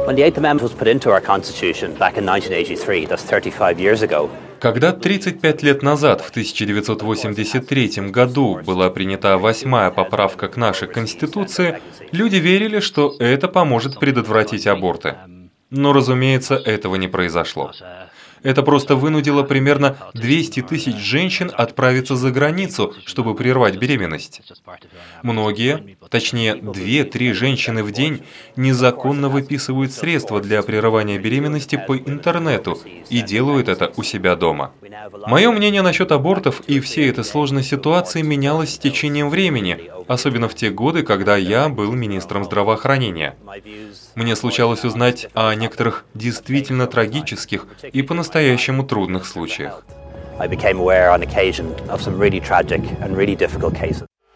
Когда 35 лет назад, в 1983 году, была принята 8-я поправка к нашей Конституции, люди верили, что это поможет предотвратить аборты. Но, разумеется, этого не произошло. Это просто вынудило примерно 200 тысяч женщин отправиться за границу, чтобы прервать беременность. Многие, точнее 2-3 женщины в день, незаконно выписывают средства для прерывания беременности по интернету и делают это у себя дома. Мое мнение насчет абортов и всей этой сложной ситуации менялось с течением времени, особенно в те годы, когда я был министром здравоохранения. Мне случалось узнать о некоторых действительно трагических и по-настоящему трудных случаях.